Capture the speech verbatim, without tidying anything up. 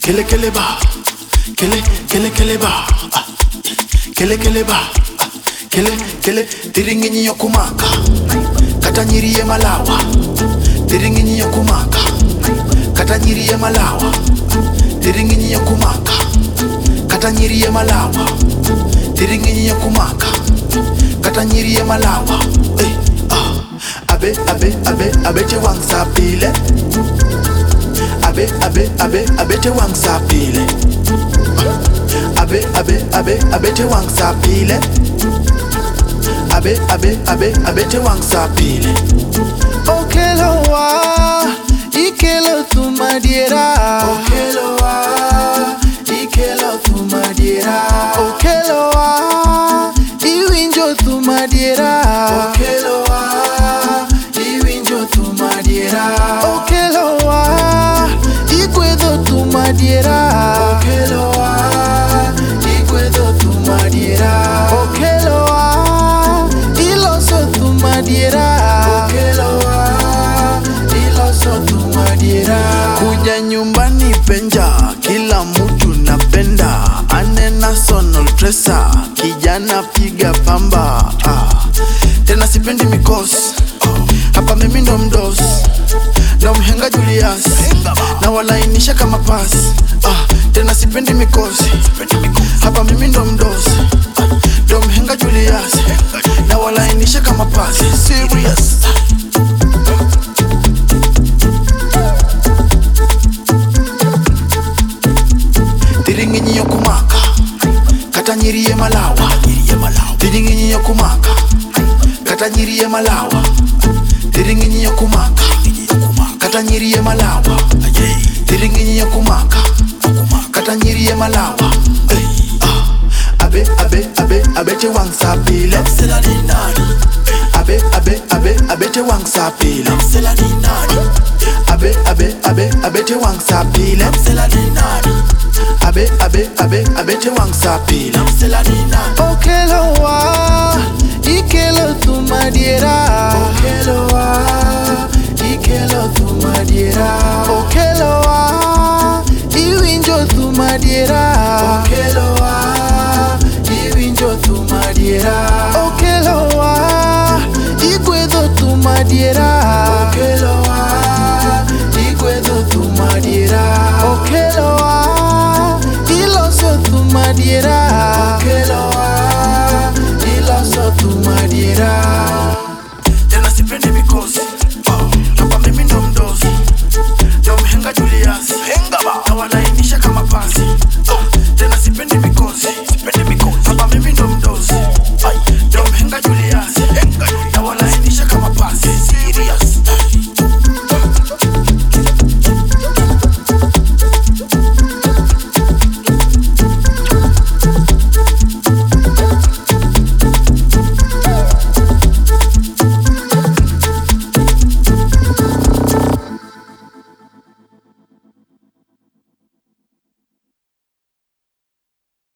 Kele kele ba, kele kele kele ba, ah. Kele kele ba, ah. Kele kele tiringi yokumaka, kata nyiri malawa. Tiringi yokumaka, kata nyiri malawa. Tiringi yokumaka, kata nyiri malawa. Tiringi yokumaka, kata nyiri malawa. Hey, ah. Abe abe abe abe te wang sapile. Abe, abe, abe, abe te wang sapile. Abe, abe, abe, abe te wang sapile. Abe, abe, abe, abe te wang sapile. Okelo wa, ikelo tu madiera. Okelo wa, ikelo tu madiera. Okelo wa, iwinjo tu madiera. Okelo wa, iwinjo tu madiera. Okelo wa, igwedo tu madiera. Okelo wa, igwedo tu madiera. Okelo wa, iloso tu madiera. Okelo wa, iloso tu madiera. Kuja nyumbani penja, kila mtu napenda. Anena sonol tresa, kijana piga pamba. Ah. Tena sipendi mikosi, hapa mimi ndo mdosi, ndo mhenga Julius, na walainisha kama pasi. Ah. Tena sipendi mikosi, hapa mimi ndo mdosi, ndo mhenga Julius, na walainisha kama pasi. Serious. Tiringi yokumaka, kata nyiri malawa. Tiringi yokumaka, kata nyiri malawa. Tiringi yokumaka, kata nyiri malawa. Tiringi yokumaka, kata nyiri malawa. Hey, ah. Abe abe abe abe te wang sapile. Abe abe abe abe te wang sapile. Abe abe abe abe te wang sapile. Abe abe abe abe te wang sapile. Okelo wa, ikelo tu madiera. Okelo wa, ikelo tu madiera. Okelo wa, iwinjo tu madiera. Okelo wa, iwinjo tu madiera. Okelo wa, igwedo tu madiera. Okelo wa, igwedo tu madiera. Okelo wa, iloso tu madiera.